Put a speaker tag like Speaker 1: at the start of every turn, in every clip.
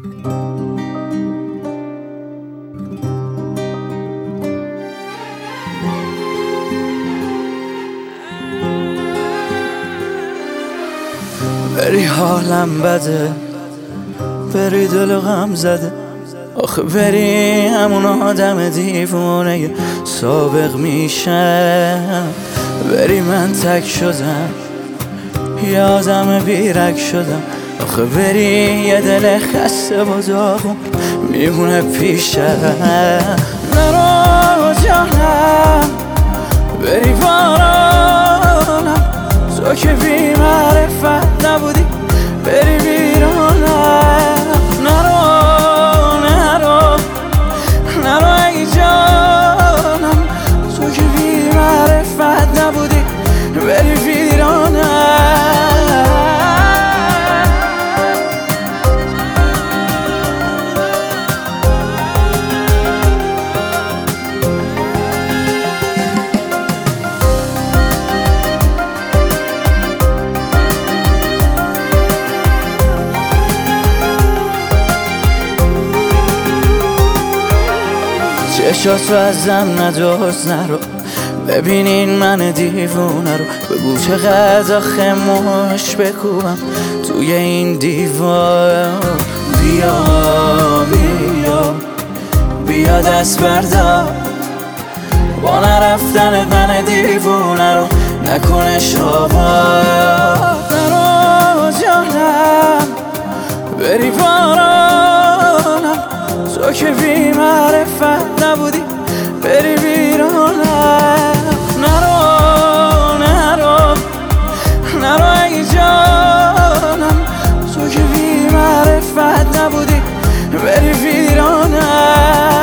Speaker 1: بری حالم بده، بری دل غم زده، آخه بری همون آدم دیوونه سابق میشم. بری من تک شدم، یه آدم بیرک شدم، آخه بری یه دل خسته و داغون میمونه پیشم. نرو جانم، بری بارانم، تو که بی معرفت نبودی بری بیرانم. نرو نرو نرو ای جانم، تو که بی معرفت نبودی بری بیرانم. چشاتو ازم ندوز، نرو ببینین من دیوونه رو، بگو چقدر آخه مش بکوبم توی این دیوار. بیا بیا بیا دست بردار، با نرفتن من دیوونه رو نکنش آوار. نرو جانم، بری بارانم، تو که بی معرفت نبودی بری بیرانم. نرو نرو نرو ای جانم، تو که بی معرفت نبودی بری بیرانم.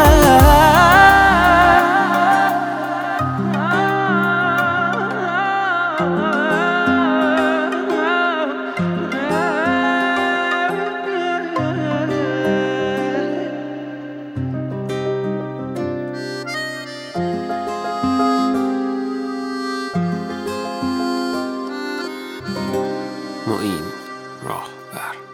Speaker 2: معین راهبر.